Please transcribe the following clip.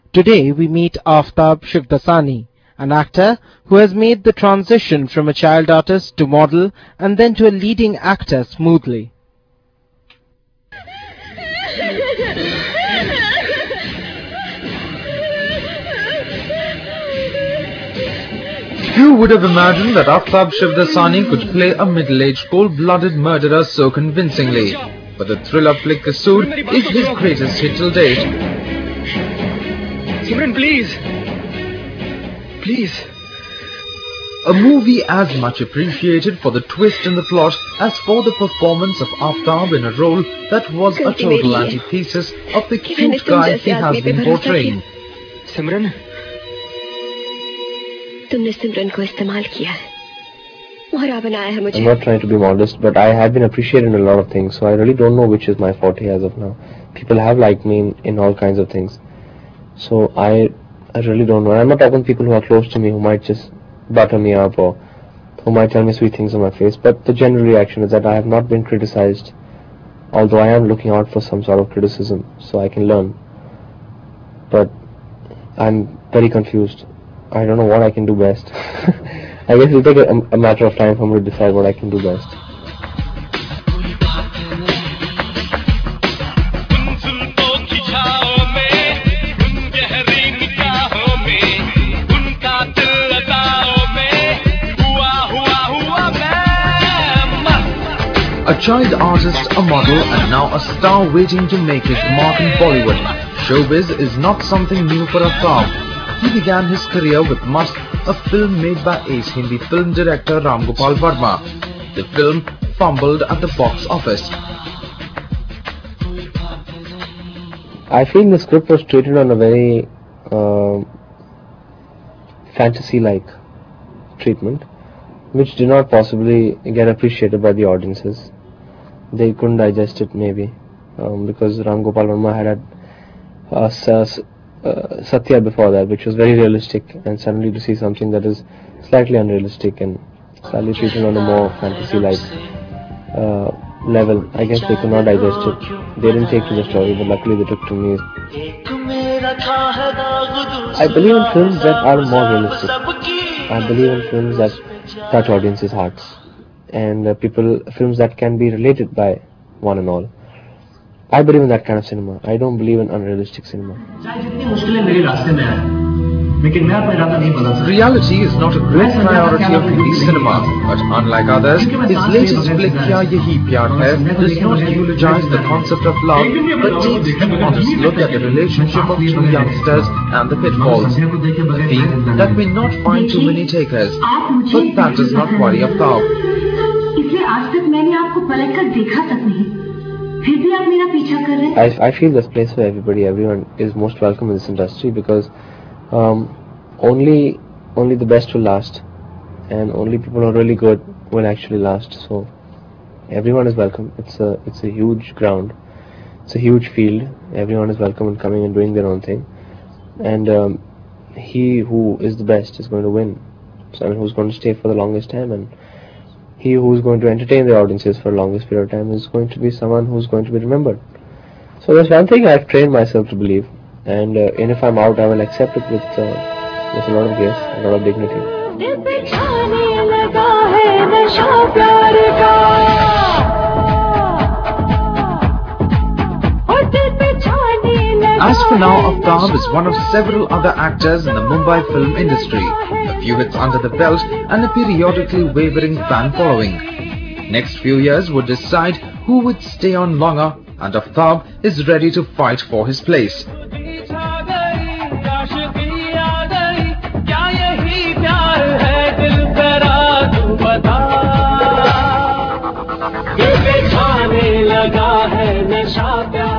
Today we meet Aftab Shivdasani, an actor who has made the transition from a child artist to model and then to a leading actor smoothly. Who would have imagined that Aftab Shivdasani could play a middle-aged, cold-blooded murderer so convincingly? But the thriller flick Kasoor is his greatest hit till date. Simran, please! Please! A movie as much appreciated for the twist in the plot as for the performance of Aftab in a role that was a total antithesis of the cute guy he has been portraying. Simran? तुमने सिमरन को इस्तेमाल किया है, मोहरा बनाया है मुझे. I'm not trying to be modest, but I have been appreciated in a lot of things, so I really don't know which is my forte as of now. People have liked me in all kinds of things, so I really don't know. I'm not talking to people who are close to me who might just butter me up or who might tell me sweet things on my face, but the general reaction is that I have not been criticized, although I am looking out for some sort of criticism so I can learn. But I'm very confused. I don't know what I can do best. I guess it'll take a matter of time for me to decide what I can do best. A child artist, a model, and now a star waiting to make his mark in Bollywood. Showbiz is not something new for Aftab. He began his career with Mast, a film made by ace Hindi film director Ram Gopal Varma. The film fumbled at the box office. I feel the script was treated on a very fantasy-like treatment, which did not possibly get appreciated by the audiences. They couldn't digest it maybe, because Ram Gopal Varma had Satya before that, which was very realistic, and suddenly to see something that is slightly unrealistic and slightly treated on a more fantasy-like level, I guess they could not digest it. They didn't take to the story, but luckily they took to me. I believe in films that are more realistic. I believe in films that touch audiences' hearts, and films that can be related by one and all. I believe in that kind of cinema. I don't believe in unrealistic cinema. Reality is not a great priority of Hindi cinema, but unlike others, his latest flick Kya Yahi Pyar Hai does not eulogize the concept of love, but takes an honest look at the relationship of two youngsters and the pitfalls, a theme that may not find too many takers, but that does not worry Aftab. I feel there's place for everybody. Everyone is most welcome in this industry because only the best will last, and only people who are really good will actually last. So everyone is welcome. It's a huge ground. It's a huge field. Everyone is welcome in coming and doing their own thing. And he who is the best is going to win. So who's going to stay for the longest time, and he who is going to entertain the audiences for the longest period of time is going to be someone who's going to be remembered. So that's one thing I've trained myself to believe, and if I'm out, I will accept it with a lot of grace, a lot of dignity. As for now, Aftab is one of several other actors in the Mumbai film industry, a few hits under the belt and a periodically wavering fan following. Next few years would decide who would stay on longer, and Aftab is ready to fight for his place. लगा है नशा प्यार